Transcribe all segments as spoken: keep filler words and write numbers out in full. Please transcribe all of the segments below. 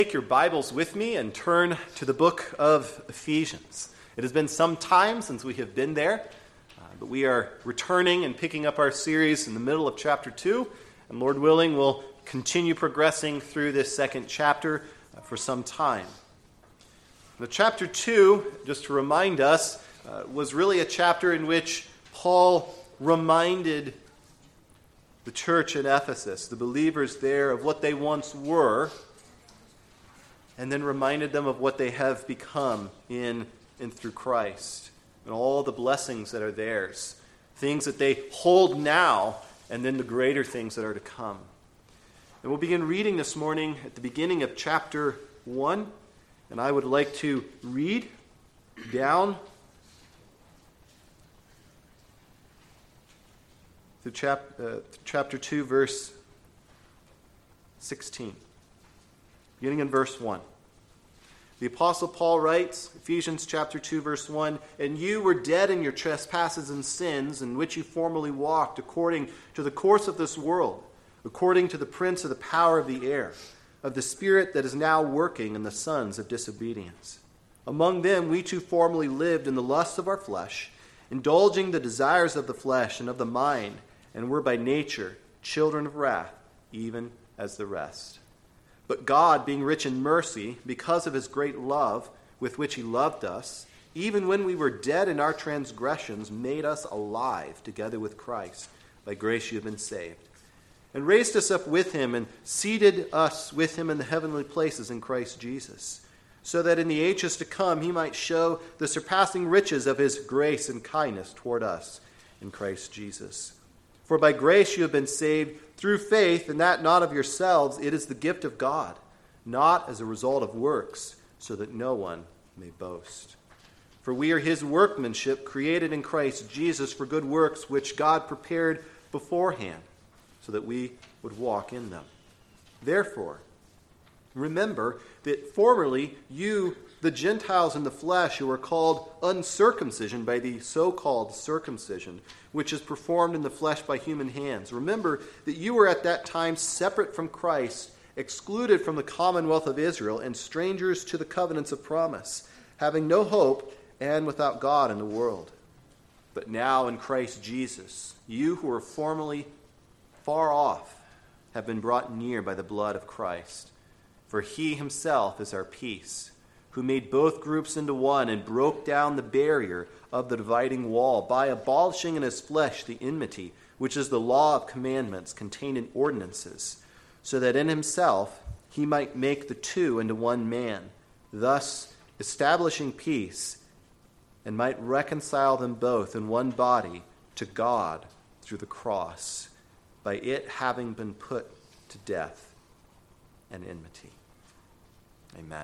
Take your Bibles with me and turn to the book of Ephesians. It has been some time since we have been there, uh, but we are returning and picking up our series in the middle of chapter two, and Lord willing, we'll continue progressing through this second chapter uh, for some time. The chapter two, just to remind us, uh, was really a chapter in which Paul reminded the church in Ephesus, the believers there, of what they once were, and then reminded them of what they have become in and through Christ, and all the blessings that are theirs, things that they hold now, and then the greater things that are to come. And we'll begin reading this morning at the beginning of chapter one, and I would like to read down to chap, uh, chapter two, verse sixteen. Beginning in verse one. The Apostle Paul writes, Ephesians chapter two, verse one, "And you were dead in your trespasses and sins, in which you formerly walked, according to the course of this world, according to the prince of the power of the air, of the spirit that is now working in the sons of disobedience. Among them we too formerly lived in the lusts of our flesh, indulging the desires of the flesh and of the mind, and were by nature children of wrath, even as the rest. But God, being rich in mercy, because of his great love with which he loved us, even when we were dead in our transgressions, made us alive together with Christ. By grace you have been saved. And raised us up with him and seated us with him in the heavenly places in Christ Jesus, so that in the ages to come he might show the surpassing riches of his grace and kindness toward us in Christ Jesus. For by grace you have been saved through faith, and that not of yourselves. It is the gift of God, not as a result of works, so that no one may boast. For we are his workmanship, created in Christ Jesus for good works, which God prepared beforehand, so that we would walk in them. Therefore, remember that formerly you, the Gentiles in the flesh, who are called uncircumcision by the so-called circumcision, which is performed in the flesh by human hands. Remember that you were at that time separate from Christ, excluded from the commonwealth of Israel, and strangers to the covenants of promise, having no hope and without God in the world. But now in Christ Jesus, you who were formerly far off have been brought near by the blood of Christ. For he himself is our peace, who made both groups into one and broke down the barrier of the dividing wall by abolishing in his flesh the enmity, which is the law of commandments contained in ordinances, so that in himself he might make the two into one man, thus establishing peace, and might reconcile them both in one body to God through the cross, by it having been put to death and enmity." Amen.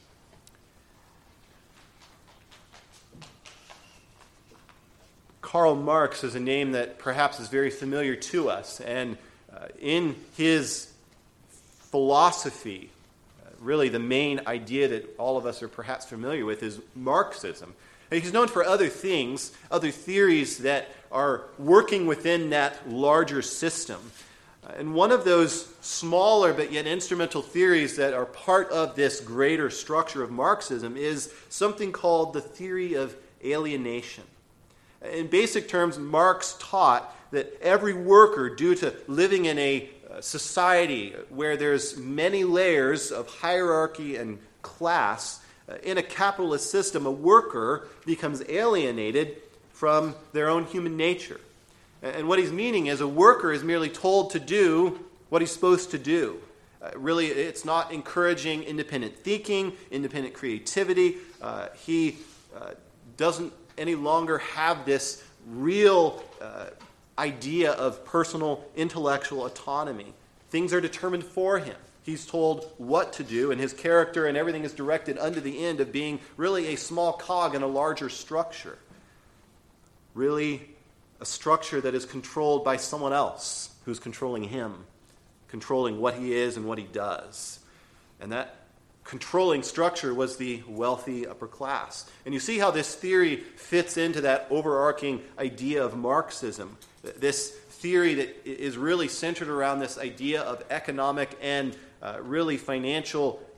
Karl Marx is a name that perhaps is very familiar to us, and uh, in his philosophy, uh, really the main idea that all of us are perhaps familiar with is Marxism. And he's known for other things, other theories that are working within that larger system. Uh, and one of those smaller but yet instrumental theories that are part of this greater structure of Marxism is something called the theory of alienation. In basic terms, Marx taught that every worker, due to living in a society where there's many layers of hierarchy and class, in a capitalist system, a worker becomes alienated from their own human nature. And what he's meaning is a worker is merely told to do what he's supposed to do. Uh, really, it's not encouraging independent thinking, independent creativity. Uh, he uh, doesn't any longer have this real uh, idea of personal intellectual autonomy. Things are determined for him. He's told what to do, and his character and everything is directed unto the end of being really a small cog in a larger structure. Really a structure that is controlled by someone else who's controlling him, controlling what he is and what he does. And that controlling structure was the wealthy upper class. And you see how this theory fits into that overarching idea of Marxism. This theory that is really centered around this idea of economic and uh, really financial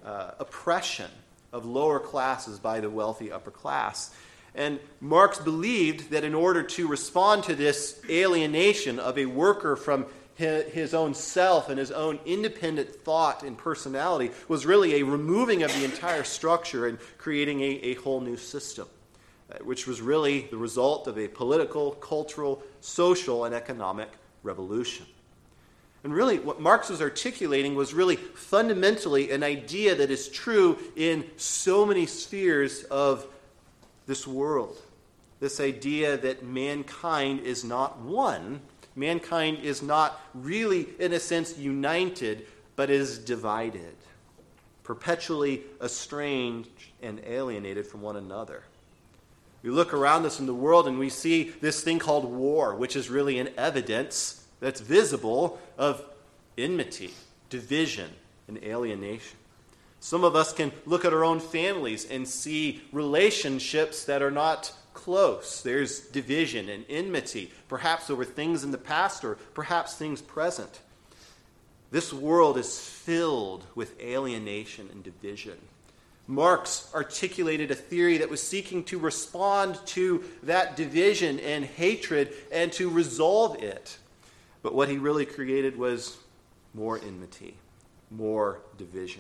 uh, oppression of lower classes by the wealthy upper class. And Marx believed that in order to respond to this alienation of a worker from his own self and his own independent thought and personality was really a removing of the entire structure and creating a, a whole new system, which was really the result of a political, cultural, social, and economic revolution. And really, what Marx was articulating was really fundamentally an idea that is true in so many spheres of this world. This idea that mankind is not one. Mankind is not really, in a sense, united, but is divided, perpetually estranged and alienated from one another. We look around us in the world and we see this thing called war, which is really an evidence that's visible of enmity, division, and alienation. Some of us can look at our own families and see relationships that are not close. There's division and enmity, perhaps over things in the past or perhaps things present. This world is filled with alienation and division. Marx articulated a theory that was seeking to respond to that division and hatred and to resolve it. But what he really created was more enmity, more division.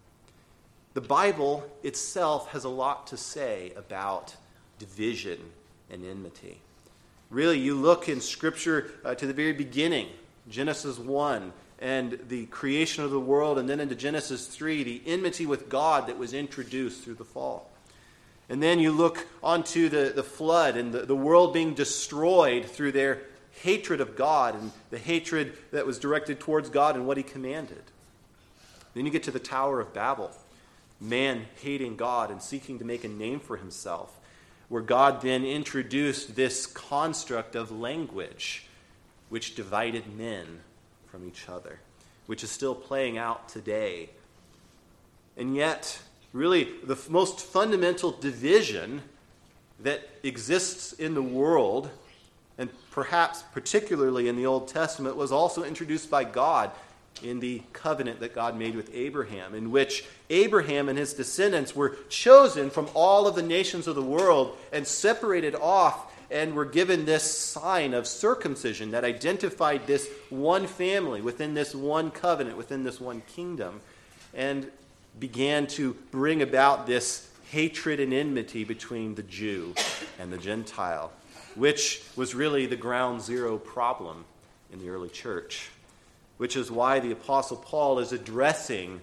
The Bible itself has a lot to say about division and enmity. Really, you look in Scripture uh, to the very beginning, Genesis one, and the creation of the world, and then into Genesis three, the enmity with God that was introduced through the fall. And then you look onto the, the flood and the, the world being destroyed through their hatred of God and the hatred that was directed towards God and what he commanded. Then you get to the Tower of Babel, man hating God and seeking to make a name for himself, where God then introduced this construct of language which divided men from each other, which is still playing out today. And yet, really, the f- most fundamental division that exists in the world, and perhaps particularly in the Old Testament, was also introduced by God in the covenant that God made with Abraham, in which Abraham and his descendants were chosen from all of the nations of the world and separated off and were given this sign of circumcision that identified this one family within this one covenant, within this one kingdom, and began to bring about this hatred and enmity between the Jew and the Gentile, which was really the ground zero problem in the early church, which is why the Apostle Paul is addressing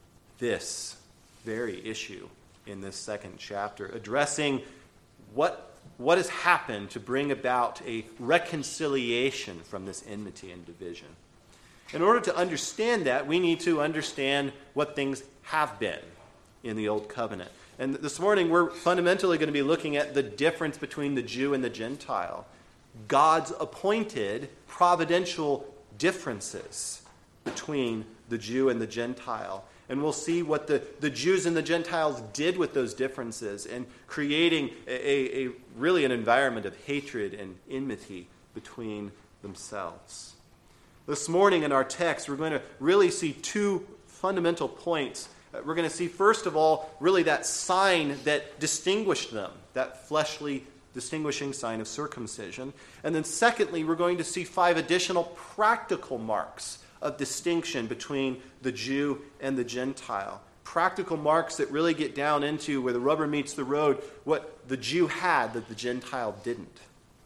this very issue in this second chapter, addressing what, what has happened to bring about a reconciliation from this enmity and division. In order to understand that, we need to understand what things have been in the Old Covenant. And this morning, we're fundamentally going to be looking at the difference between the Jew and the Gentile, God's appointed providential differences between the Jew and the Gentile. And we'll see what the, the Jews and the Gentiles did with those differences in creating a, a, a really an environment of hatred and enmity between themselves. This morning in our text, we're going to really see two fundamental points. We're going to see, first of all, really that sign that distinguished them, that fleshly distinguishing sign of circumcision. And then secondly, we're going to see five additional practical marks of distinction between the Jew and the Gentile. Practical marks that really get down into where the rubber meets the road, what the Jew had that the Gentile didn't.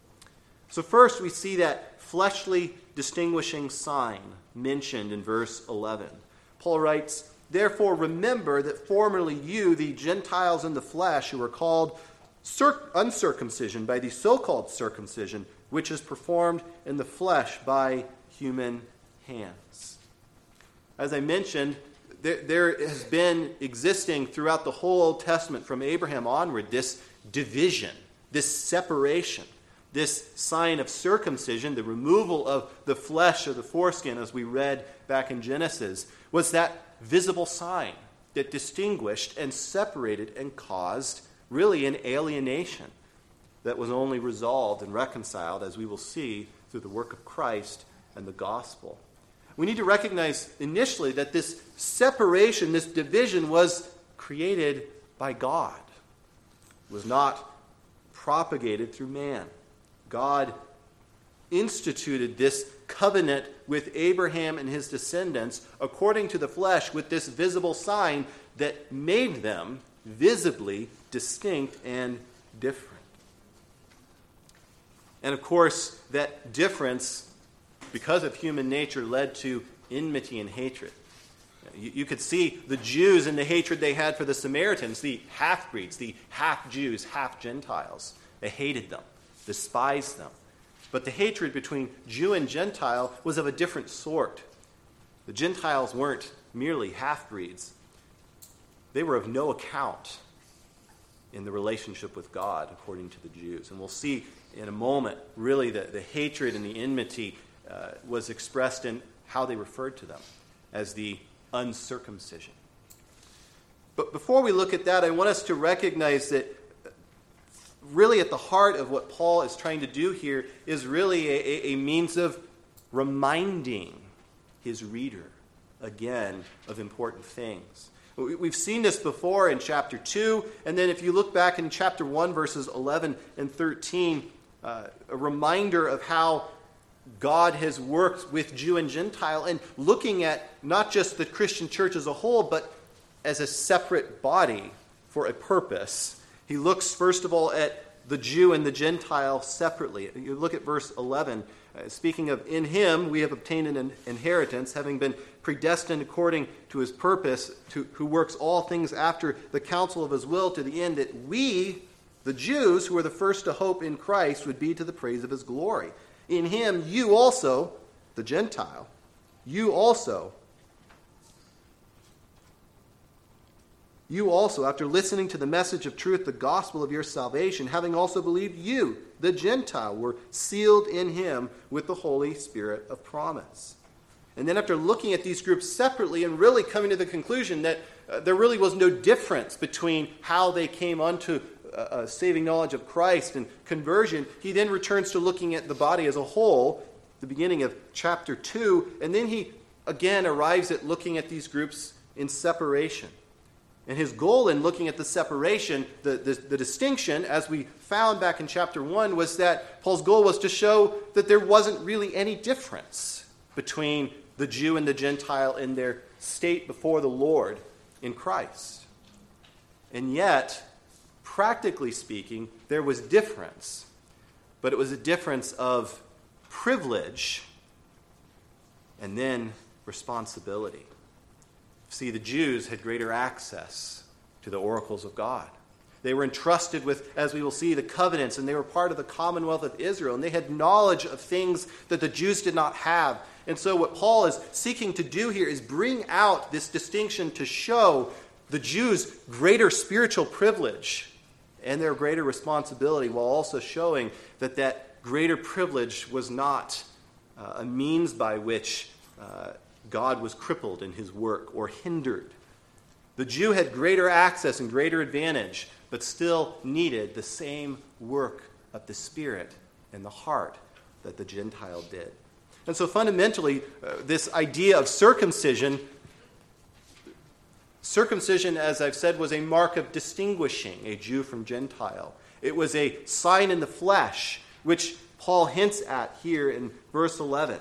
So first, we see that fleshly distinguishing sign mentioned in verse eleven. Paul writes, "Therefore remember that formerly you, the Gentiles in the flesh, who were called Circ- uncircumcision by the so-called circumcision, which is performed in the flesh by human hands." As I mentioned, there, there has been existing throughout the whole Old Testament from Abraham onward this division, this separation, this sign of circumcision, the removal of the flesh of the foreskin, as we read back in Genesis, was that visible sign that distinguished and separated and caused really an alienation that was only resolved and reconciled, as we will see, through the work of Christ and the gospel. we need to recognize initially that this separation, this division, was created by God. It was not propagated through man. God instituted this covenant with Abraham and his descendants according to the flesh with this visible sign that made them visibly distinct and different. And of course, that difference, because of human nature, led to enmity and hatred. You, you could see the Jews and the hatred they had for the Samaritans, the half-breeds, the half-Jews, half-Gentiles. They hated them, despised them. But the hatred between Jew and Gentile was of a different sort. The Gentiles weren't merely half-breeds. They were of no account in the relationship with God, according to the Jews. And we'll see in a moment, really, the, the hatred and the enmity uh, was expressed in how they referred to them, as the uncircumcision. But before we look at that, I want us to recognize that really at the heart of what Paul is trying to do here is really a, a means of reminding his reader, again, of important things. We've seen this before in chapter two, and then if you look back in chapter one, verses eleven and thirteen, uh, a reminder of how God has worked with Jew and Gentile, and looking at not just the Christian church as a whole, but as a separate body for a purpose. He looks, first of all, at the Jew and the Gentile separately. You look at verse eleven. Uh, speaking of, in him we have obtained an inheritance, having been predestined according to his purpose, to, who works all things after the counsel of his will, to the end that we, the Jews, who are the first to hope in Christ, would be to the praise of his glory. In him you also, the Gentile, you also, You also, after listening to the message of truth, the gospel of your salvation, having also believed, you, the Gentile, were sealed in him with the Holy Spirit of promise. And then after looking at these groups separately and really coming to the conclusion that uh, there really was no difference between how they came unto uh, a saving knowledge of Christ and conversion, he then returns to looking at the body as a whole, the beginning of chapter two, and then he again arrives at looking at these groups in separation. And his goal in looking at the separation, the, the, the distinction, as we found back in chapter one, was that Paul's goal was to show that there wasn't really any difference between the Jew and the Gentile in their state before the Lord in Christ. And yet, practically speaking, there was difference. But it was a difference of privilege and then responsibility. See, the Jews had greater access to the oracles of God. They were entrusted with, as we will see, the covenants, and they were part of the commonwealth of Israel, and they had knowledge of things that the Jews did not have. And so what Paul is seeking to do here is bring out this distinction to show the Jews greater spiritual privilege and their greater responsibility, while also showing that that greater privilege was not uh, a means by which uh, God was crippled in his work or hindered. The Jew had greater access and greater advantage, but still needed the same work of the Spirit and the heart that the Gentile did. And so fundamentally, uh, this idea of circumcision, circumcision, as I've said, was a mark of distinguishing a Jew from Gentile. It was a sign in the flesh, which Paul hints at here in verse eleven.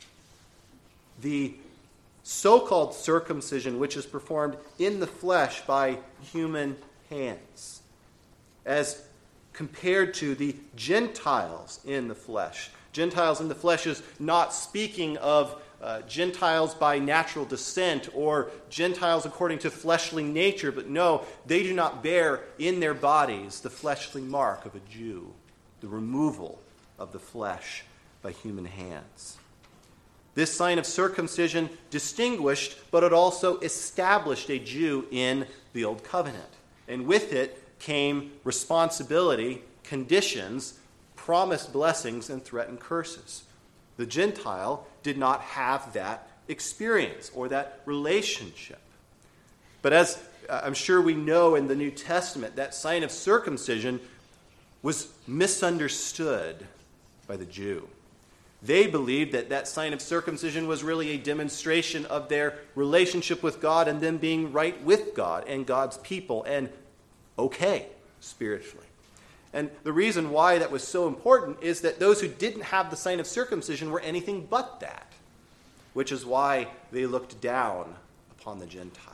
The so-called circumcision, which is performed in the flesh by human hands, as compared to the Gentiles in the flesh. Gentiles in the flesh is not speaking of uh, Gentiles by natural descent or Gentiles according to fleshly nature, but no, they do not bear in their bodies the fleshly mark of a Jew, the removal of the flesh by human hands. This sign of circumcision distinguished, but it also established a Jew in the Old Covenant. And with it came responsibility, conditions, promised blessings, and threatened curses. The Gentile did not have that experience or that relationship. But as I'm sure we know in the New Testament, that sign of circumcision was misunderstood by the Jew. They believed that that sign of circumcision was really a demonstration of their relationship with God and them being right with God and God's people and okay spiritually. And the reason why that was so important is that those who didn't have the sign of circumcision were anything but that, which is why they looked down upon the Gentile.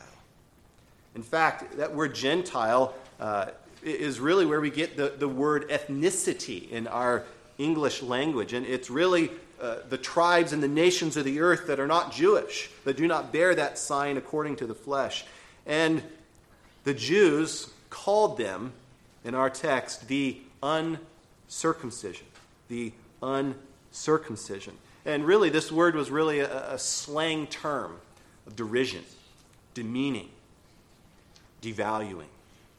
In fact, that word Gentile uh, is really where we get the, the word ethnicity in our English language. And it's really uh, the tribes and the nations of the earth that are not Jewish, that do not bear that sign according to the flesh. And the Jews called them, in our text, the uncircumcision. The uncircumcision. And really, this word was really a, a slang term of derision, demeaning, devaluing,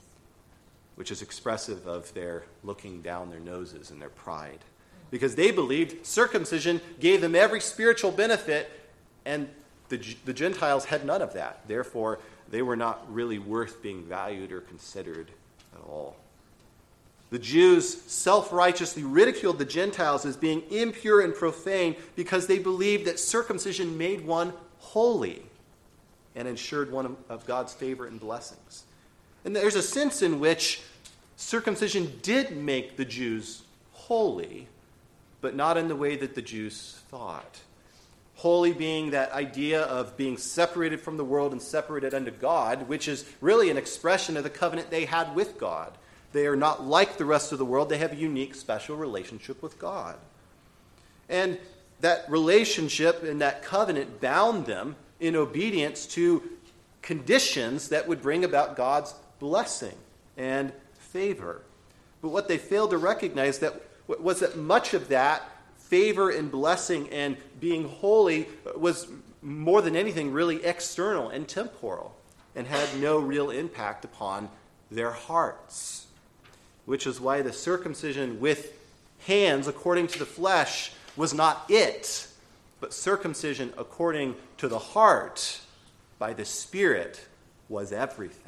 which is expressive of their looking down their noses and their pride. Because they believed circumcision gave them every spiritual benefit, and the, the Gentiles had none of that. Therefore, they were not really worth being valued or considered at all. The Jews self-righteously ridiculed the Gentiles as being impure and profane because they believed that circumcision made one holy and ensured one of God's favor and blessings. And there's a sense in which circumcision did make the Jews holy, but not in the way that the Jews thought. Holy being that idea of being separated from the world and separated unto God, which is really an expression of the covenant they had with God. They are not like the rest of the world. They have a unique, special relationship with God. And that relationship and that covenant bound them in obedience to conditions that would bring about God's blessing and favor. But what they failed to recognize that was that much of that favor and blessing and being holy was more than anything really external and temporal and had no real impact upon their hearts. Which is why the circumcision with hands according to the flesh was not it, but circumcision according to the heart by the Spirit was everything.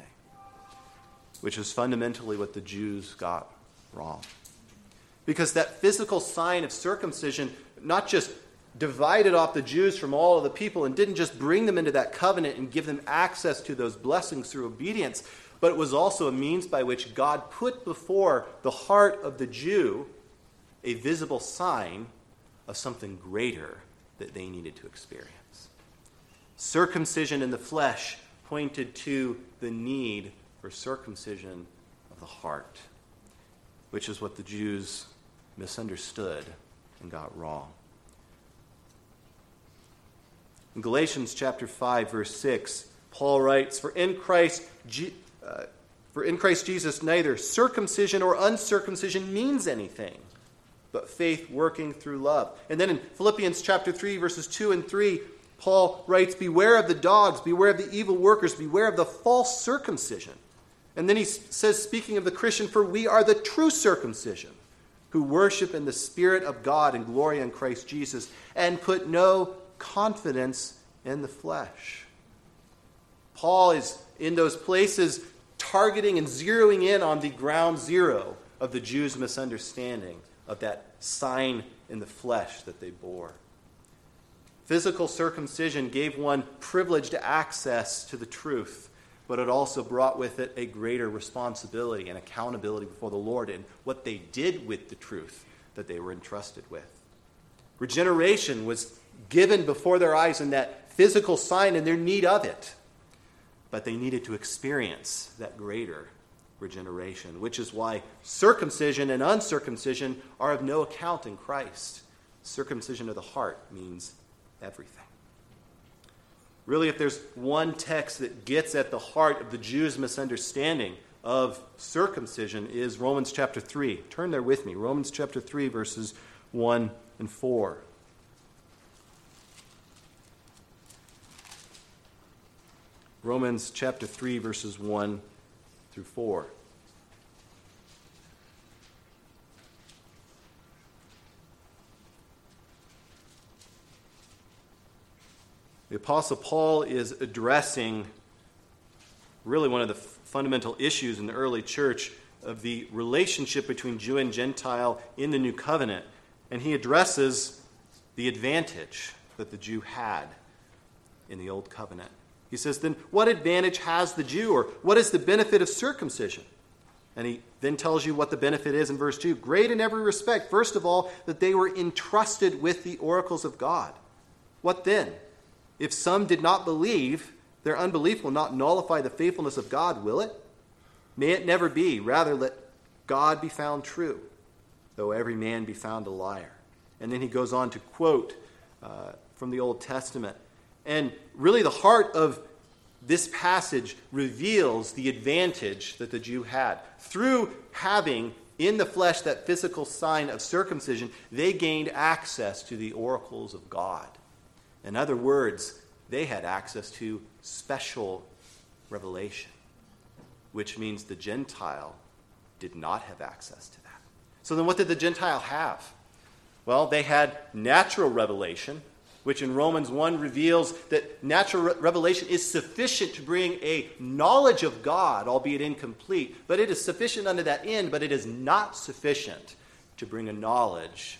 Which is fundamentally what the Jews got wrong. Because that physical sign of circumcision not just divided off the Jews from all of the people and didn't just bring them into that covenant and give them access to those blessings through obedience, but it was also a means by which God put before the heart of the Jew a visible sign of something greater that they needed to experience. Circumcision in the flesh pointed to the need for circumcision of the heart, which is what the Jews misunderstood and got wrong. In Galatians chapter five, verse six, Paul writes, For in Christ, uh, for in Christ Jesus neither circumcision or uncircumcision means anything, but faith working through love. And then in Philippians chapter three, verses two and three, Paul writes, Beware of the dogs, beware of the evil workers, beware of the false circumcision. And then he says, speaking of the Christian, For we are the true circumcision, who worship in the Spirit of God and glory in Christ Jesus, and put no confidence in the flesh. Paul is in those places targeting and zeroing in on the ground zero of the Jews' misunderstanding of that sign in the flesh that they bore. Physical circumcision gave one privileged access to the truth, but it also brought with it a greater responsibility and accountability before the Lord in what they did with the truth that they were entrusted with. Regeneration was given before their eyes in that physical sign and their need of it. But they needed to experience that greater regeneration, which is why circumcision and uncircumcision are of no account in Christ. Circumcision of the heart means everything. Really, if there's one text that gets at the heart of the Jews' misunderstanding of circumcision, is Romans chapter three. Turn there with me. Romans chapter three, verses one and four. Romans chapter three, verses one through four. The Apostle Paul is addressing really one of the fundamental issues in the early church of the relationship between Jew and Gentile in the New Covenant. And he addresses the advantage that the Jew had in the Old Covenant. He says, then what advantage has the Jew, or what is the benefit of circumcision? And he then tells you what the benefit is in verse two. Great in every respect. First of all, that they were entrusted with the oracles of God. What then? If some did not believe, their unbelief will not nullify the faithfulness of God, will it? May it never be. Rather, let God be found true, though every man be found a liar. And then he goes on to quote uh, from the Old Testament. And really the heart of this passage reveals the advantage that the Jew had. Through having in the flesh that physical sign of circumcision, they gained access to the oracles of God. In other words, they had access to special revelation, which means the Gentile did not have access to that. So then what did the Gentile have? Well, they had natural revelation, which in Romans one reveals that natural re- revelation is sufficient to bring a knowledge of God, albeit incomplete, but it is sufficient unto that end, but it is not sufficient to bring a knowledge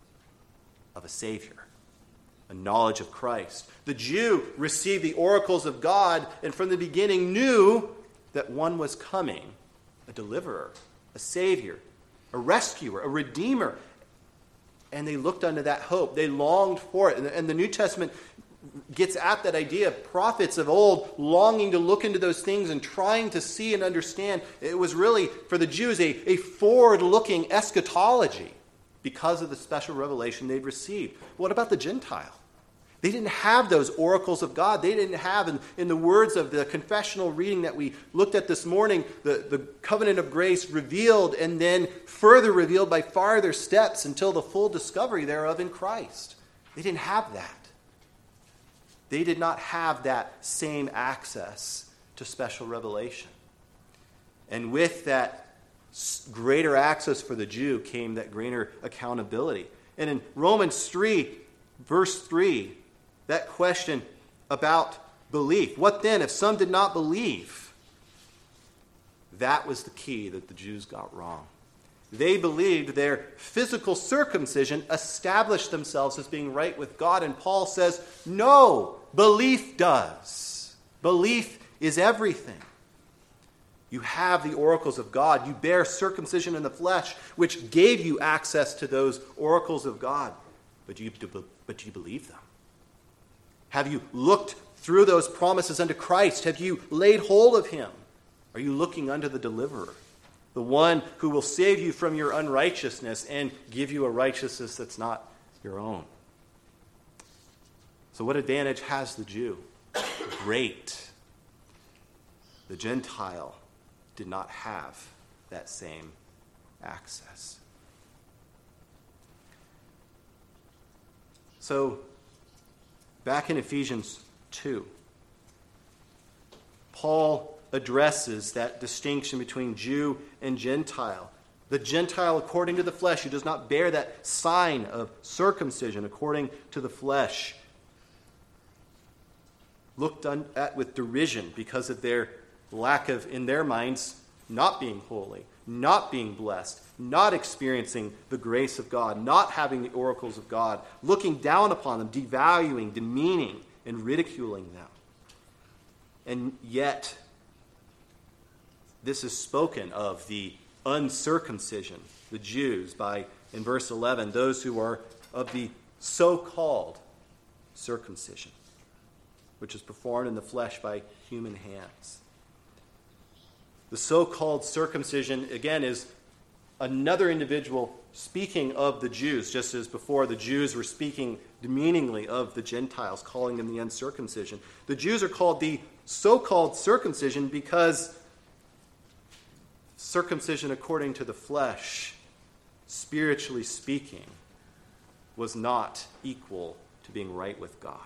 of a Savior, a knowledge of Christ. The Jew received the oracles of God, and from the beginning knew that one was coming, a deliverer, a Savior, a rescuer, a redeemer. And they looked unto that hope. They longed for it. And the New Testament gets at that idea of prophets of old longing to look into those things and trying to see and understand. It was really, for the Jews, a, a forward-looking eschatology because of the special revelation they'd received. What about the Gentile? They didn't have those oracles of God. They didn't have, in, in the words of the confessional reading that we looked at this morning, the, the covenant of grace revealed and then further revealed by farther steps until the full discovery thereof in Christ. They didn't have that. They did not have that same access to special revelation. And with that greater access for the Jew came that greater accountability. And in Romans three, verse three, that question about belief. What then if some did not believe? That was the key that the Jews got wrong. They believed their physical circumcision established themselves as being right with God. And Paul says, no, belief does. Belief is everything. You have the oracles of God. You bear circumcision in the flesh, which gave you access to those oracles of God. But you, but you believe them? Have you looked through those promises unto Christ? Have you laid hold of him? Are you looking unto the deliverer, the one who will save you from your unrighteousness and give you a righteousness that's not your own? So what advantage has the Jew? Great. The Gentile did not have that same access. So, back in Ephesians two, Paul addresses that distinction between Jew and Gentile. The Gentile, according to the flesh, who does not bear that sign of circumcision according to the flesh, looked at with derision because of their lack of, in their minds, not being holy, not being blessed, not experiencing the grace of God, not having the oracles of God, looking down upon them, devaluing, demeaning, and ridiculing them. And yet, this is spoken of the uncircumcision, the Jews, by, in verse eleven, those who are of the so-called circumcision, which is performed in the flesh by human hands. The so-called circumcision, again, is another individual speaking of the Jews, just as before the Jews were speaking demeaningly of the Gentiles, calling them the uncircumcision. The Jews are called the so-called circumcision because circumcision according to the flesh, spiritually speaking, was not equal to being right with God.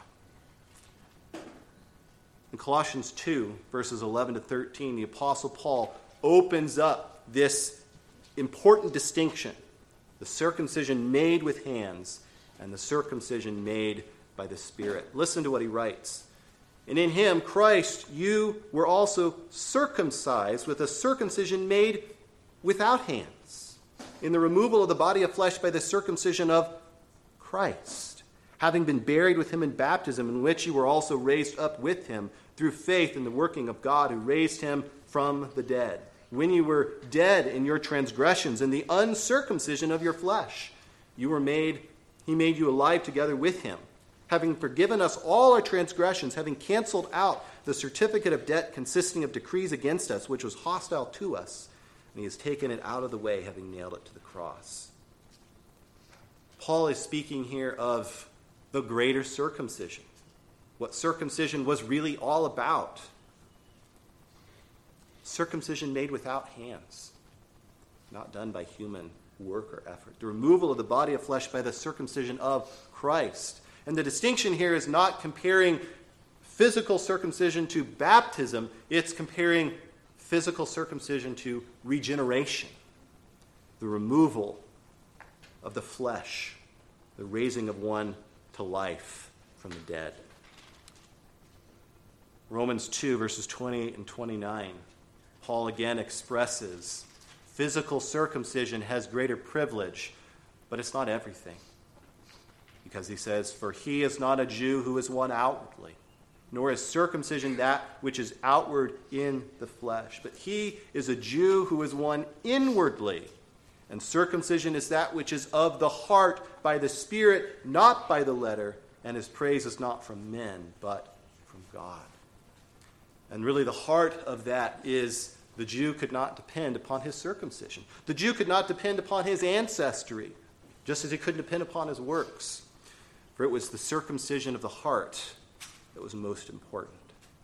In Colossians two, verses eleven to thirteen, the Apostle Paul opens up this important distinction, the circumcision made with hands and the circumcision made by the Spirit. Listen to what he writes. And in him, Christ, you were also circumcised with a circumcision made without hands, in the removal of the body of flesh by the circumcision of Christ, having been buried with him in baptism, in which you were also raised up with him through faith in the working of God who raised him from the dead. When you were dead in your transgressions and the uncircumcision of your flesh, you were made, he made you alive together with him, having forgiven us all our transgressions, having canceled out the certificate of debt consisting of decrees against us, which was hostile to us, and he has taken it out of the way, having nailed it to the cross. Paul is speaking here of the greater circumcision, what circumcision was really all about. Circumcision made without hands, not done by human work or effort. The removal of the body of flesh by the circumcision of Christ. And the distinction here is not comparing physical circumcision to baptism, it's comparing physical circumcision to regeneration, the removal of the flesh, the raising of one to life from the dead. Romans two, verses twenty and twenty-nine, Paul again expresses physical circumcision has greater privilege, but it's not everything. Because he says, "For he is not a Jew who is one outwardly, nor is circumcision that which is outward in the flesh. But he is a Jew who is one inwardly. And circumcision is that which is of the heart by the Spirit, not by the letter. And his praise is not from men, but from God." And really the heart of that is the Jew could not depend upon his circumcision. The Jew could not depend upon his ancestry, just as he couldn't depend upon his works. For it was the circumcision of the heart that was most important.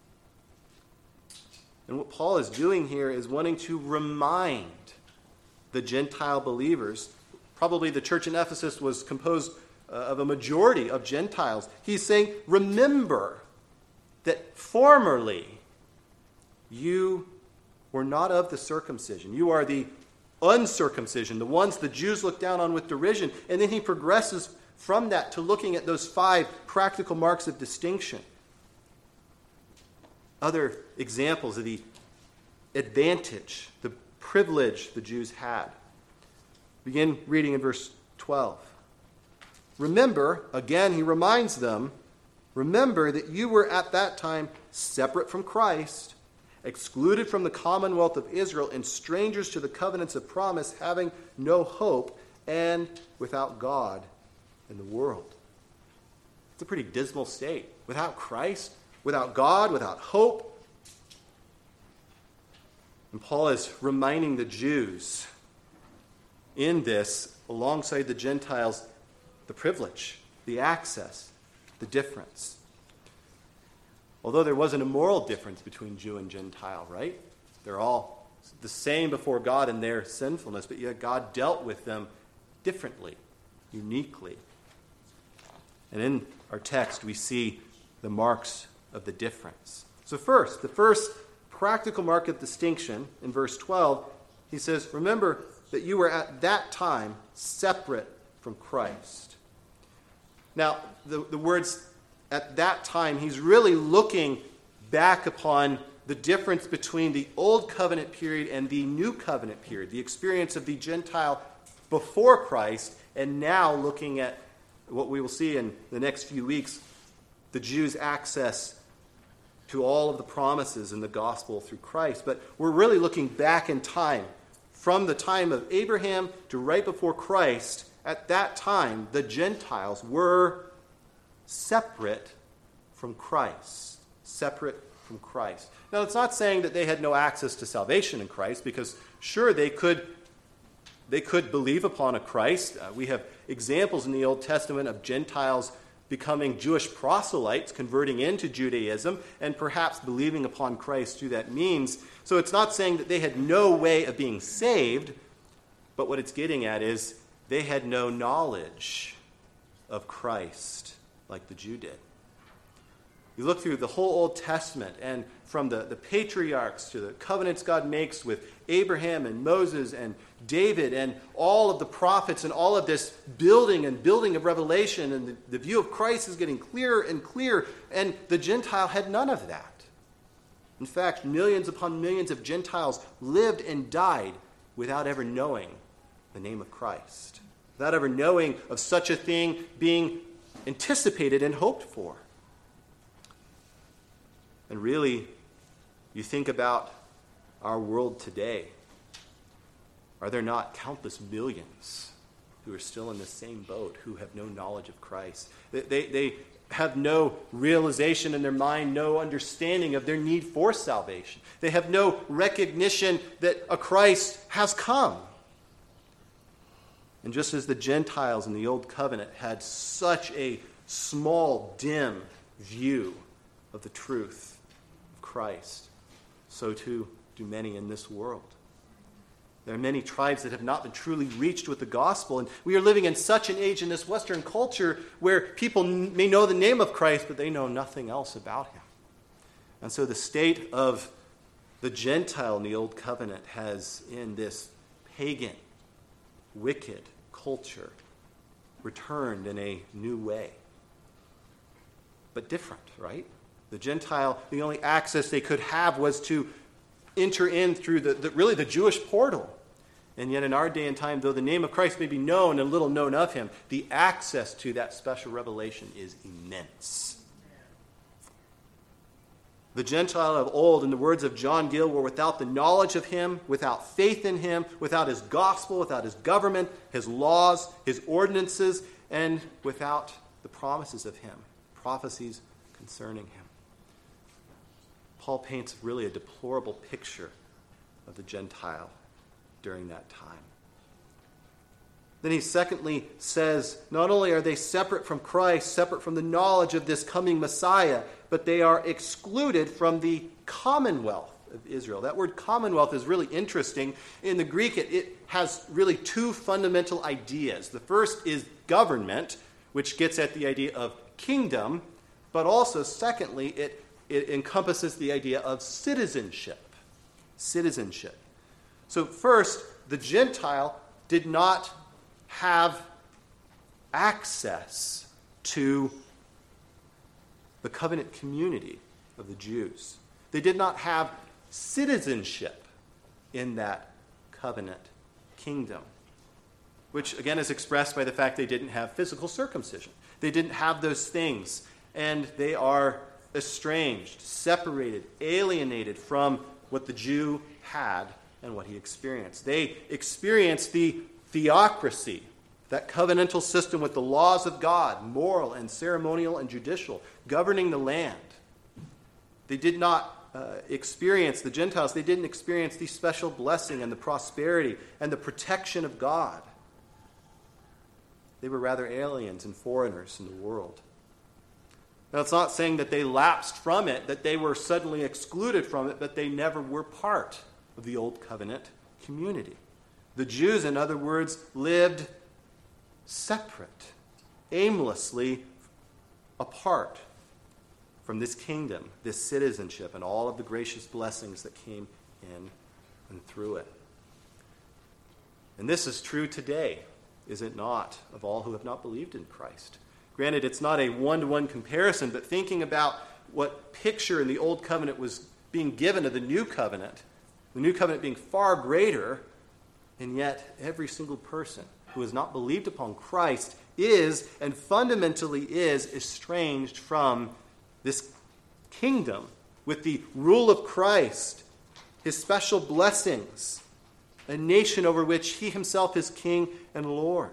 And what Paul is doing here is wanting to remind the Gentile believers, probably the church in Ephesus was composed uh, of a majority of Gentiles. He's saying, remember that formerly you were not of the circumcision. You are the uncircumcision, the ones the Jews look down on with derision. And then he progresses from that to looking at those five practical marks of distinction. Other examples of the advantage, the privilege the Jews had. Begin reading in verse twelve. Remember, again he reminds them, remember that you were at that time separate from Christ, excluded from the commonwealth of Israel, and strangers to the covenants of promise, having no hope, and without God in the world. It's a pretty dismal state. Without Christ, without God, without hope. And Paul is reminding the Jews in this, alongside the Gentiles, the privilege, the access, the difference. Although there wasn't a moral difference between Jew and Gentile, right? They're all the same before God in their sinfulness, but yet God dealt with them differently, uniquely. And in our text, we see the marks of the difference. So first, the first practical mark of distinction in verse twelve, he says, remember that you were at that time separate from Christ. Now, the, the words at that time, he's really looking back upon the difference between the Old Covenant period and the New Covenant period, the experience of the Gentile before Christ, and now looking at what we will see in the next few weeks, the Jews' access to all of the promises in the gospel through Christ. But we're really looking back in time, from the time of Abraham to right before Christ. At that time, the Gentiles were separate from Christ. Separate from Christ. Now, it's not saying that they had no access to salvation in Christ, because sure, they could They could believe upon a Christ. Uh, we have examples in the Old Testament of Gentiles becoming Jewish proselytes, converting into Judaism, and perhaps believing upon Christ through that means. So it's not saying that they had no way of being saved, but what it's getting at is they had no knowledge of Christ like the Jew did. You look through the whole Old Testament, and from the, the patriarchs to the covenants God makes with Abraham and Moses and David and all of the prophets and all of this building and building of revelation, and the, the view of Christ is getting clearer and clearer, and the Gentile had none of that. In fact, millions upon millions of Gentiles lived and died without ever knowing the name of Christ, without ever knowing of such a thing being anticipated and hoped for. And really, you think about our world today. Are there not countless millions who are still in the same boat, who have no knowledge of Christ? They, they, they have no realization in their mind, no understanding of their need for salvation. They have no recognition that a Christ has come. And just as the Gentiles in the Old Covenant had such a small, dim view of the truth of Christ, so too do many in this world. There are many tribes that have not been truly reached with the gospel, and we are living in such an age in this Western culture where people n- may know the name of Christ, but they know nothing else about him. And so the state of the Gentile in the Old Covenant has, in this pagan, wicked culture, returned in a new way. But different, right? The Gentile, the only access they could have was to enter in through the, the really the Jewish portal. And yet in our day and time, though the name of Christ may be known and little known of him, the access to that special revelation is immense. The Gentile of old, in the words of John Gill, were without the knowledge of him, without faith in him, without his gospel, without his government, his laws, his ordinances, and without the promises of him, prophecies concerning him. Paul paints really a deplorable picture of the Gentile during that time. Then he secondly says, not only are they separate from Christ, separate from the knowledge of this coming Messiah, but they are excluded from the commonwealth of Israel. That word commonwealth is really interesting. In the Greek, it, it has really two fundamental ideas. The first is government, which gets at the idea of kingdom, but also, secondly, it, it encompasses the idea of citizenship. Citizenship. So first, the Gentile did not have access to the covenant community of the Jews. They did not have citizenship in that covenant kingdom, which again is expressed by the fact they didn't have physical circumcision. They didn't have those things, and they are estranged, separated, alienated from what the Jew had and what he experienced. They experienced the theocracy, that covenantal system with the laws of God, moral and ceremonial and judicial, governing the land. They did not uh, experience, the Gentiles, they didn't experience the special blessing and the prosperity and the protection of God. They were rather aliens and foreigners in the world. Now, it's not saying that they lapsed from it, that they were suddenly excluded from it, but they never were part of the Old Covenant community. The Jews, in other words, lived separate, aimlessly apart from this kingdom, this citizenship, and all of the gracious blessings that came in and through it. And this is true today, is it not, of all who have not believed in Christ? Granted, it's not a one-to-one comparison, but thinking about what picture in the Old Covenant was being given of the New Covenant, the New Covenant being far greater, and yet every single person who has not believed upon Christ is, and fundamentally is, estranged from this kingdom with the rule of Christ, his special blessings, a nation over which he himself is king and Lord.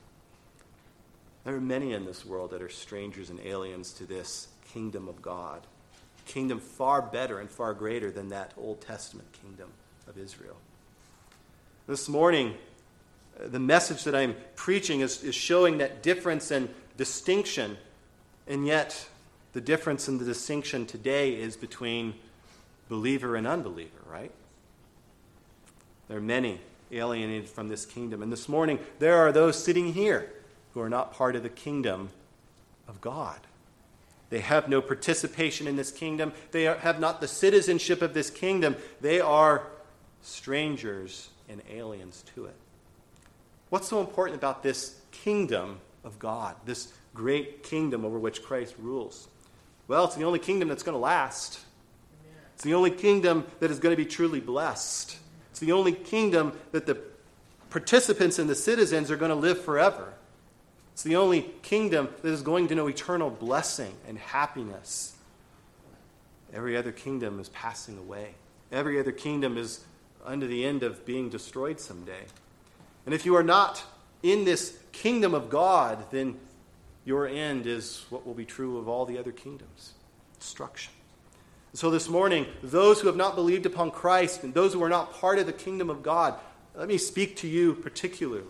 There are many in this world that are strangers and aliens to this kingdom of God, a kingdom far better and far greater than that Old Testament kingdom of Israel. This morning, the message that I'm preaching is, is showing that difference and distinction, and yet the difference and the distinction today is between believer and unbeliever, right? There are many alienated from this kingdom. And this morning, there are those sitting here who are not part of the kingdom of God. They have no participation in this kingdom. They are, have not the citizenship of this kingdom. They are strangers and aliens to it. What's so important about this kingdom of God, this great kingdom over which Christ rules? Well, it's the only kingdom that's going to last. It's the only kingdom that is going to be truly blessed. It's the only kingdom that the participants and the citizens are going to live forever. It's the only kingdom that is going to know eternal blessing and happiness. Every other kingdom is passing away. Every other kingdom is under the end of being destroyed someday. And if you are not in this kingdom of God, then your end is what will be true of all the other kingdoms: destruction. So this morning, those who have not believed upon Christ and those who are not part of the kingdom of God, let me speak to you particularly.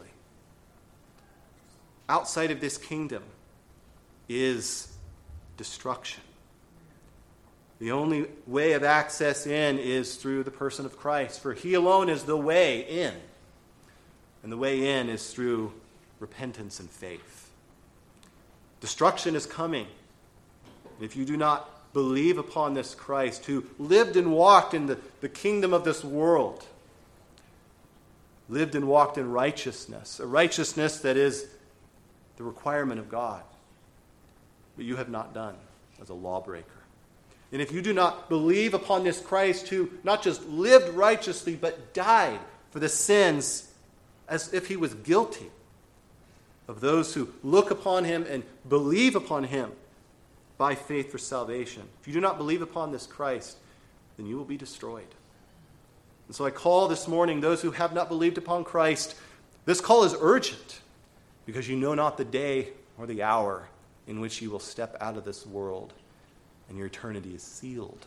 Outside of this kingdom is destruction. The only way of access in is through the person of Christ, for he alone is the way in. And the way in is through repentance and faith. Destruction is coming. If you do not believe upon this Christ who lived and walked in the, the kingdom of this world, lived and walked in righteousness, a righteousness that is the requirement of God, but you have not done as a lawbreaker. And if you do not believe upon this Christ who not just lived righteously, but died for the sins as if he was guilty of those who look upon him and believe upon him by faith for salvation, if you do not believe upon this Christ, then you will be destroyed. And so I call this morning those who have not believed upon Christ. This call is urgent because you know not the day or the hour in which you will step out of this world and your eternity is sealed.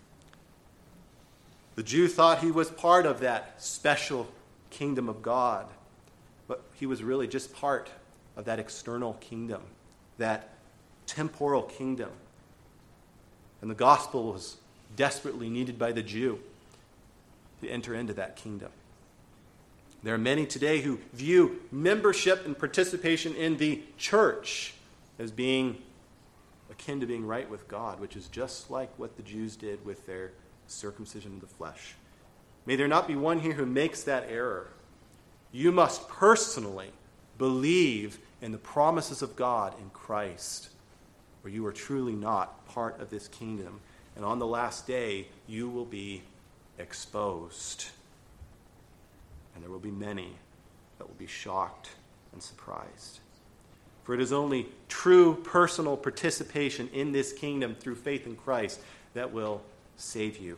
The Jew thought he was part of that special kingdom of God, but he was really just part of that external kingdom, that temporal kingdom. And the gospel was desperately needed by the Jew to enter into that kingdom. There are many today who view membership and participation in the church as being akin to being right with God, which is just like what the Jews did with their circumcision of the flesh. May there not be one here who makes that error. You must personally believe in the promises of God in Christ, or you are truly not part of this kingdom. And on the last day, you will be exposed. And there will be many that will be shocked and surprised. For it is only true personal participation in this kingdom through faith in Christ that will save you.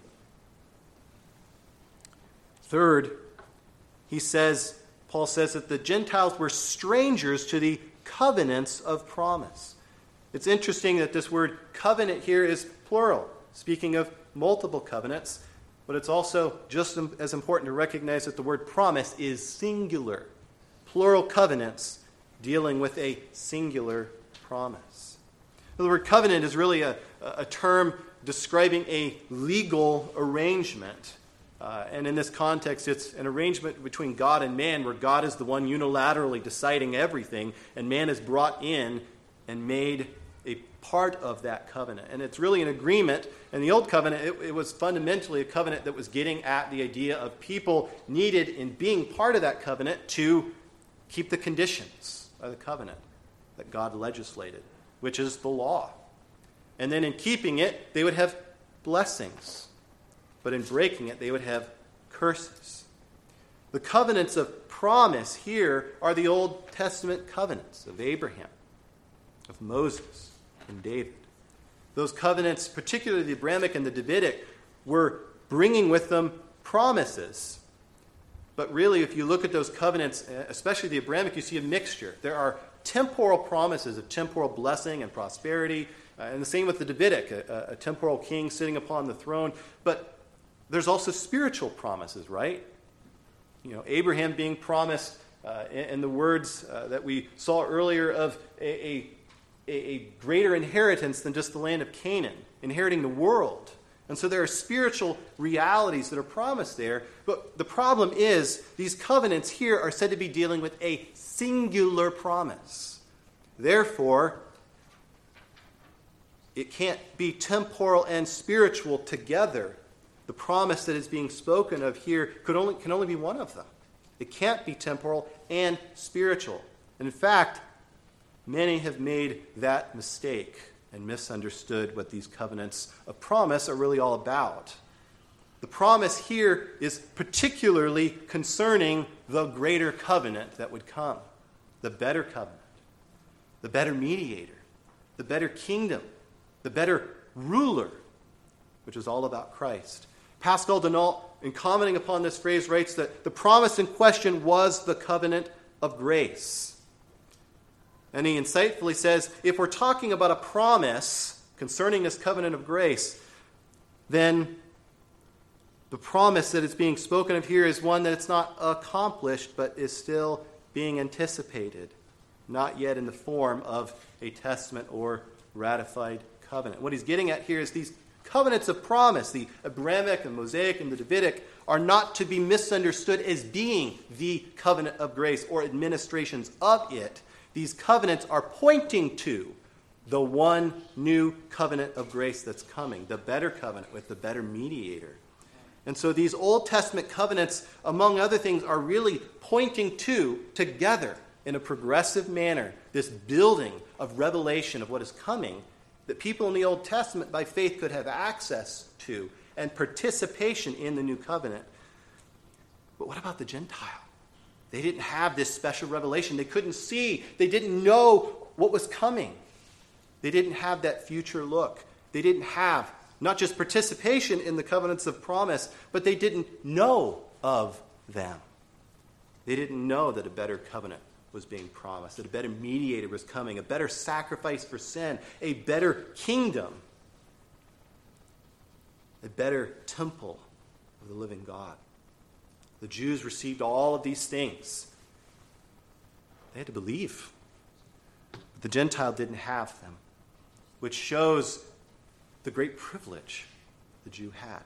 Third, he says, Paul says that the Gentiles were strangers to the covenants of promise. It's interesting that this word covenant here is plural, speaking of multiple covenants, but it's also just as important to recognize that the word promise is singular. Plural covenants dealing with a singular promise. The word covenant is really a, a term describing a legal arrangement. Uh, and in this context, it's an arrangement between God and man where God is the one unilaterally deciding everything, and man is brought in and made a part of that covenant. And it's really an agreement. In the Old Covenant, it, it was fundamentally a covenant that was getting at the idea of people needed in being part of that covenant to keep the conditions of the covenant that God legislated, which is the law. And then in keeping it, they would have blessings. But in breaking it, they would have curses. The covenants of promise here are the Old Testament covenants of Abraham, of Moses, and David. Those covenants, particularly the Abrahamic and the Davidic, were bringing with them promises. But really, if you look at those covenants, especially the Abrahamic, you see a mixture. There are temporal promises of temporal blessing and prosperity, uh, and the same with the Davidic, a, a temporal king sitting upon the throne. But there's also spiritual promises, right? You know, Abraham being promised uh, in, in the words uh, that we saw earlier of a, a, a greater inheritance than just the land of Canaan, inheriting the world. And so there are spiritual realities that are promised there. But the problem is, these covenants here are said to be dealing with a singular promise. Therefore, it can't be temporal and spiritual together. The promise that is being spoken of here could only, can only be one of them. It can't be temporal and spiritual. And in fact, many have made that mistake and misunderstood what these covenants of promise are really all about. The promise here is particularly concerning the greater covenant that would come, the better covenant. the better mediator, the better kingdom, the better ruler, which is all about Christ. Pascal Donalt, in commenting upon this phrase, writes that the promise in question was the covenant of grace. And he insightfully says, if we're talking about a promise concerning this covenant of grace, then the promise that is being spoken of here is one that it's not accomplished, but is still being anticipated, not yet in the form of a testament or ratified covenant. What he's getting at here is these covenants of promise, the Abrahamic, the Mosaic, and the Davidic, are not to be misunderstood as being the covenant of grace or administrations of it. These covenants are pointing to the one new covenant of grace that's coming, the better covenant with the better mediator. And so these Old Testament covenants, among other things, are really pointing to, together, in a progressive manner, this building of revelation of what is coming that people in the Old Testament by faith could have access to and participation in the new covenant. But what about the Gentile? They didn't have this special revelation. They couldn't see. They didn't know what was coming. They didn't have that future look. They didn't have not just participation in the covenants of promise, but they didn't know of them. They didn't know that a better covenant was being promised, that a better mediator was coming, a better sacrifice for sin, a better kingdom, a better temple of the living God. The Jews received all of these things. They had to believe. But the Gentile didn't have them, which shows the great privilege the Jew had.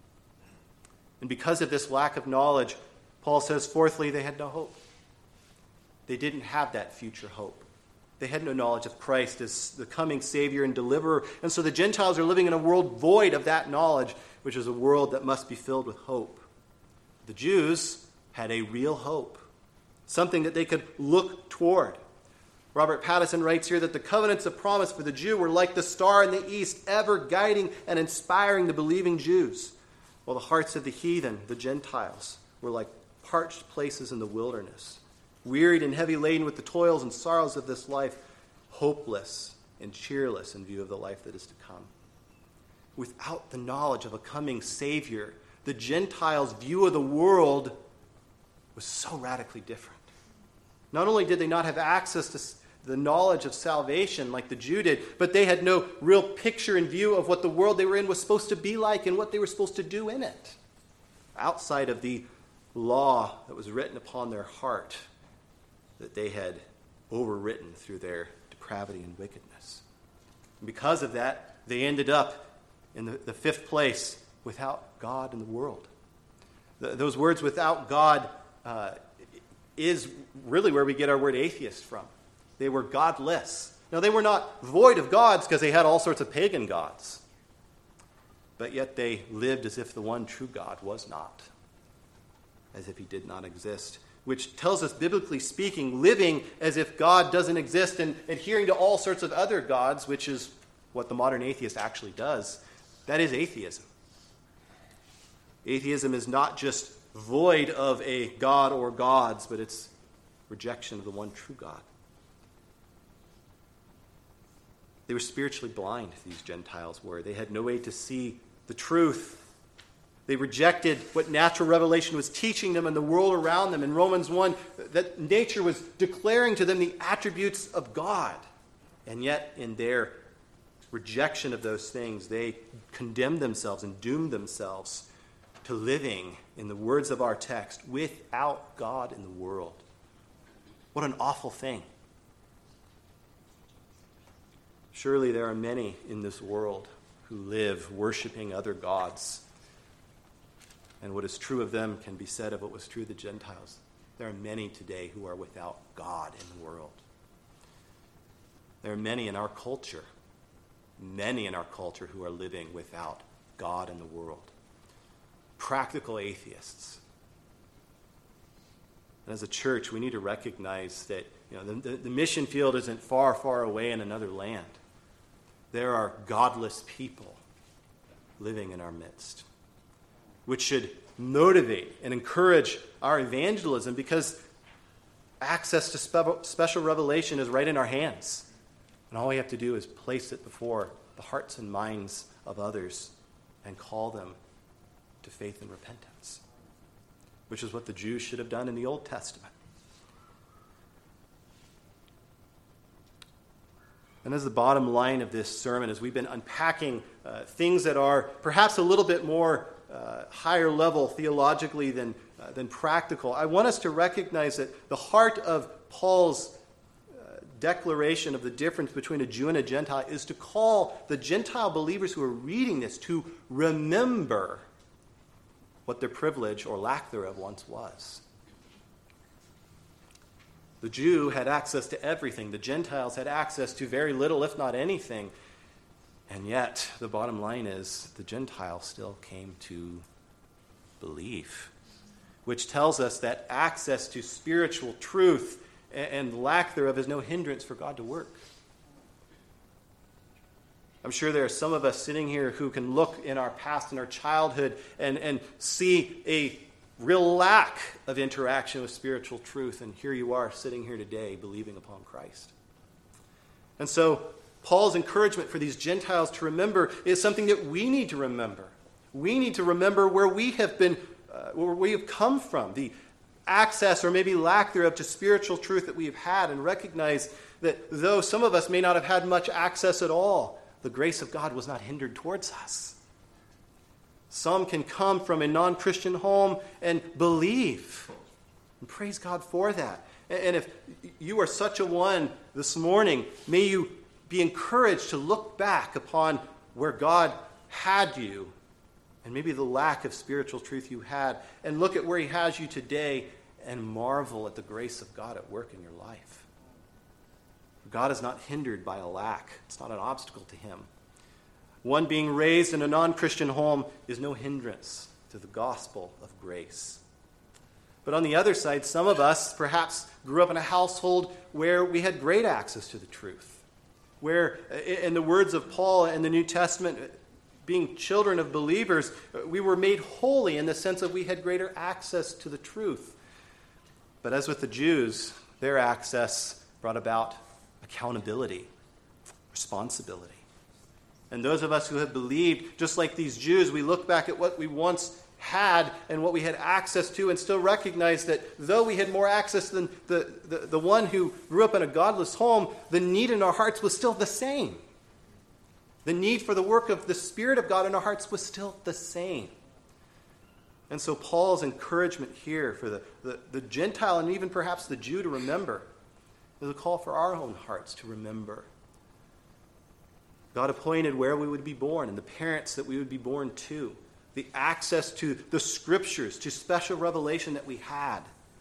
And because of this lack of knowledge, Paul says, fourthly, they had no hope. They didn't have that future hope. They had no knowledge of Christ as the coming Savior and deliverer. And so the Gentiles are living in a world void of that knowledge, which is a world that must be filled with hope. The Jews had a real hope, something that they could look toward. Robert Pattison writes here that the covenants of promise for the Jew were like the star in the east, ever guiding and inspiring the believing Jews, while the hearts of the heathen, the Gentiles, were like parched places in the wilderness, wearied and heavy laden with the toils and sorrows of this life, hopeless and cheerless in view of the life that is to come. Without the knowledge of a coming Savior, the Gentiles' view of the world was so radically different. Not only did they not have access to the knowledge of salvation like the Jew did, but they had no real picture in view of what the world they were in was supposed to be like and what they were supposed to do in it, outside of the law that was written upon their heart that they had overwritten through their depravity and wickedness. And because of that, they ended up in the, the fifth place, without God in the world. The, those words, without God, uh, is really where we get our word atheist from. They were godless. Now, they were not void of gods because they had all sorts of pagan gods. But yet they lived as if the one true God was not, as if he did not exist, which tells us, biblically speaking, living as if God doesn't exist and adhering to all sorts of other gods, which is what the modern atheist actually does. That is atheism. Atheism is not just void of a god or gods, but it's rejection of the one true God. They were spiritually blind, these Gentiles were. They had no way to see the truth. They rejected what natural revelation was teaching them and the world around them. In Romans one, that nature was declaring to them the attributes of God. And yet, in their rejection of those things, they condemned themselves and doomed themselves to living, in the words of our text, without God in the world. What an awful thing. Surely there are many in this world who live worshiping other gods. And what is true of them can be said of what was true of the Gentiles. There are many today who are without God in the world. There are many in our culture, many in our culture who are living without God in the world. Practical atheists. And as a church, we need to recognize that, you know, the, the, the mission field isn't far, far away in another land. There are godless people living in our midst, which should motivate and encourage our evangelism, because access to spe- special revelation is right in our hands. And all we have to do is place it before the hearts and minds of others and call them to faith and repentance, which is what the Jews should have done in the Old Testament. And as the bottom line of this sermon, as we've been unpacking uh, things that are perhaps a little bit more uh, higher level theologically than, uh, than practical, I want us to recognize that the heart of Paul's uh, declaration of the difference between a Jew and a Gentile is to call the Gentile believers who are reading this to remember what their privilege or lack thereof once was. The Jew had access to everything. The Gentiles had access to very little, if not anything. And yet, the bottom line is, the Gentile still came to believe, which tells us that access to spiritual truth and lack thereof is no hindrance for God to work. I'm sure there are some of us sitting here who can look in our past and our childhood and, and see a real lack of interaction with spiritual truth, and here you are sitting here today believing upon Christ. And so Paul's encouragement for these Gentiles to remember is something that we need to remember. We need to remember where we have been, uh, where we have come from, the access or maybe lack thereof to spiritual truth that we have had, and recognize that though some of us may not have had much access at all, the grace of God was not hindered towards us. Some can come from a non-Christian home and believe. And praise God for that. And if you are such a one this morning, may you be encouraged to look back upon where God had you and maybe the lack of spiritual truth you had, and look at where he has you today and marvel at the grace of God at work in your life. God is not hindered by a lack. It's not an obstacle to him. One being raised in a non-Christian home is no hindrance to the gospel of grace. But on the other side, some of us perhaps grew up in a household where we had great access to the truth, where, in the words of Paul in the New Testament, being children of believers, we were made holy in the sense that we had greater access to the truth. But as with the Jews, their access brought about accountability, responsibility. And those of us who have believed, just like these Jews, we look back at what we once had and what we had access to and still recognize that though we had more access than the, the, the one who grew up in a godless home, the need in our hearts was still the same. The need for the work of the Spirit of God in our hearts was still the same. And so Paul's encouragement here for the, the, the Gentile and even perhaps the Jew to remember is a call for our own hearts to remember. God appointed where we would be born and the parents that we would be born to, the access to the Scriptures, to special revelation that we had.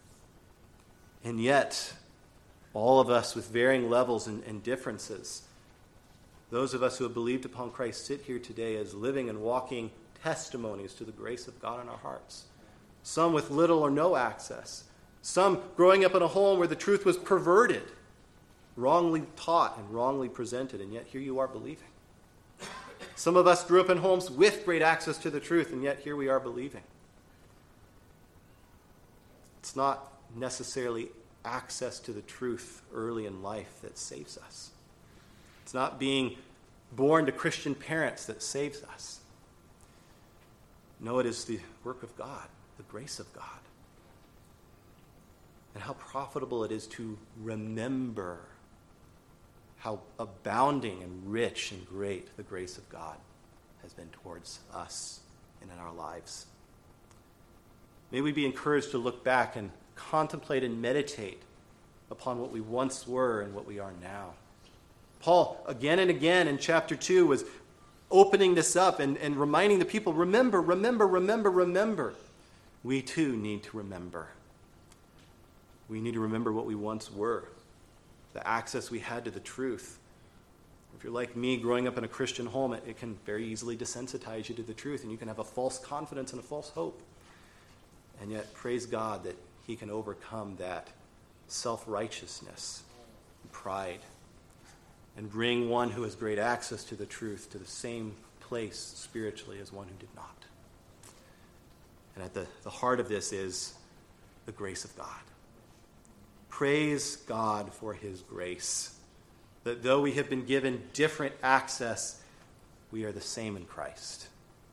And yet, all of us with varying levels and, and differences, those of us who have believed upon Christ sit here today as living and walking testimonies to the grace of God in our hearts. Some with little or no access. Some growing up in a home where the truth was perverted, wrongly taught and wrongly presented, and yet here you are believing. Some of us grew up in homes with great access to the truth, and yet here we are believing. It's not necessarily access to the truth early in life that saves us. It's not being born to Christian parents that saves us. No, it is the work of God, the grace of God. And how profitable it is to remember how abounding and rich and great the grace of God has been towards us and in our lives. May we be encouraged to look back and contemplate and meditate upon what we once were and what we are now. Paul, again and again in chapter two, was opening this up and, and reminding the people, remember, remember, remember, remember. We too need to remember. We need to remember what we once were, the access we had to the truth. If you're like me, growing up in a Christian home, it, it can very easily desensitize you to the truth, and you can have a false confidence and a false hope. And yet, praise God that he can overcome that self-righteousness and pride and bring one who has great access to the truth to the same place spiritually as one who did not. And at the, the heart of this is the grace of God. Praise God for his grace, that though we have been given different access, we are the same in Christ.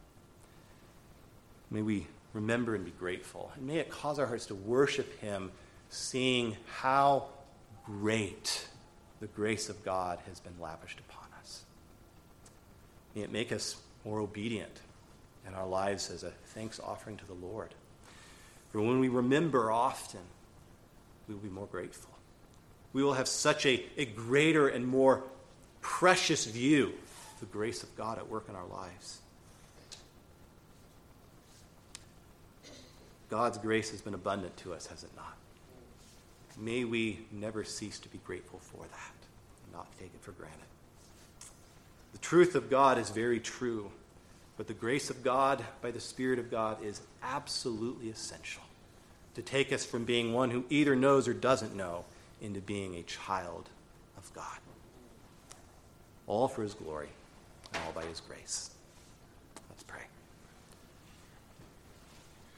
May we remember and be grateful, and may it cause our hearts to worship him, seeing how great the grace of God has been lavished upon us. May it make us more obedient in our lives as a thanks offering to the Lord. For when we remember often, we will be more grateful. We will have such a, a greater and more precious view of the grace of God at work in our lives. God's grace has been abundant to us, has it not? May we never cease to be grateful for that and not take it for granted. The truth of God is very true, but the grace of God by the Spirit of God is absolutely essential to take us from being one who either knows or doesn't know into being a child of God. All for his glory and all by his grace.